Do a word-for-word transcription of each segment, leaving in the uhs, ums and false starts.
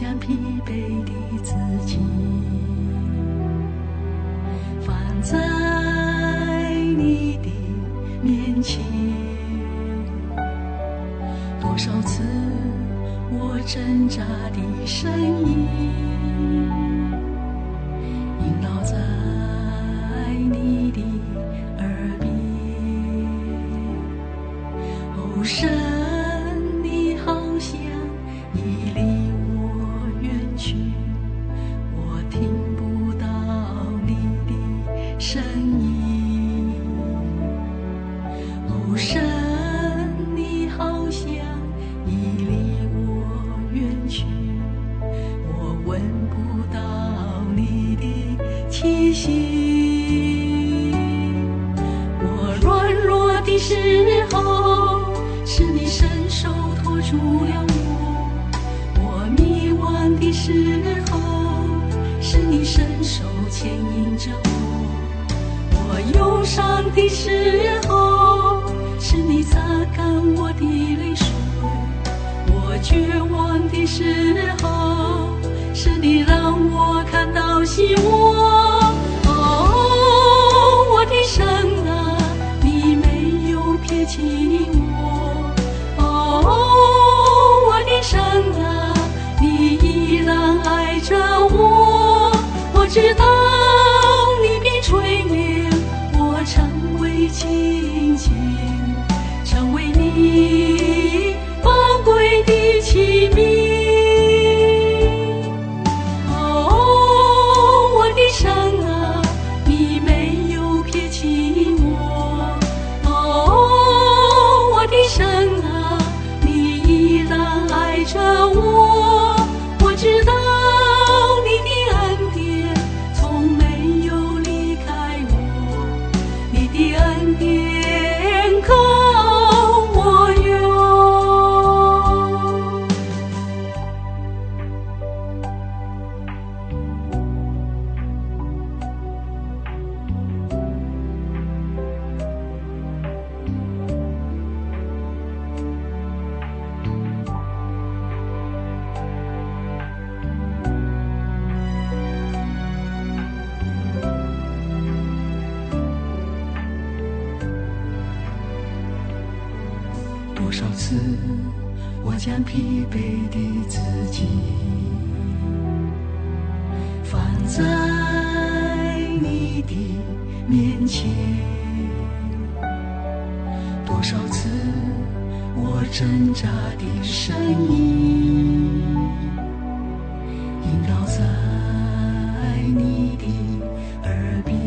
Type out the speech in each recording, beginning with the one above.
将疲惫的自己放在你的面前。多少次我挣扎的声音萦绕在你的耳边，哦，神，你好像已离我远去，我听不到你的声音。哦，神，你好像已离我远去，我闻不到你的气息。我软弱的时候，是你伸手托住了我；我迷惘的时候，是你伸手牵引着我；我忧伤的时候，是你擦干我的泪水；我绝望的时候，是你让我看到希望。哦，我的神啊，你没有撇弃我。哦，我的神啊，你依然爱着我。我知道你必垂怜我，成为清净，成为你宝贵的器皿。哦，我的神啊，你没有撇弃我。哦，我的神啊，你依然爱着我。我知道你的恩典从没有离开我，你的恩典够我用。多少次我将疲惫的自己放在你的面前，多少次我挣扎的声音萦绕在你的耳边。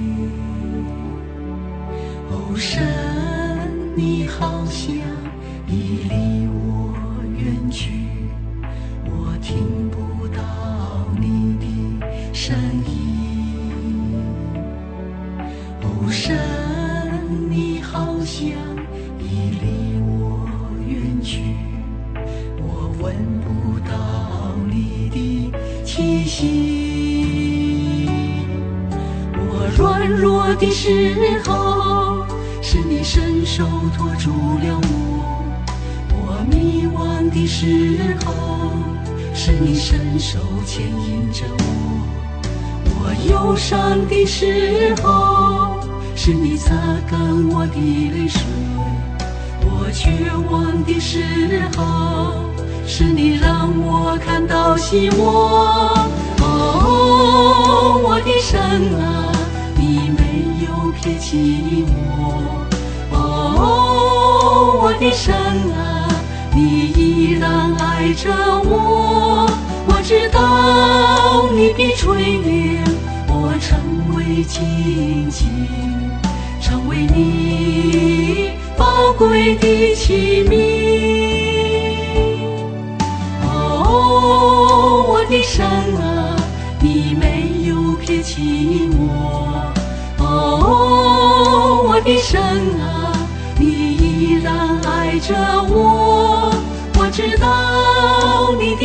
哦，神，你好像已离我远去，我听不到你的声音。哦，神，你好像已离我远去，我闻不到你的气息。我软弱的时候，是你伸手托住了我；我迷惘的时候，是你伸手牵引着我；我忧伤的时候，是你擦干我的泪水；我绝望的时候，是你让我看到希望。哦，我的神啊，你没有撇弃我。哦，我的神啊，你依然爱着我。我知道你必垂怜我，成为清净，成为你宝贵的器皿。哦，我的神啊，你没有撇弃我。哦，我的神啊，你依然爱着我。我知道你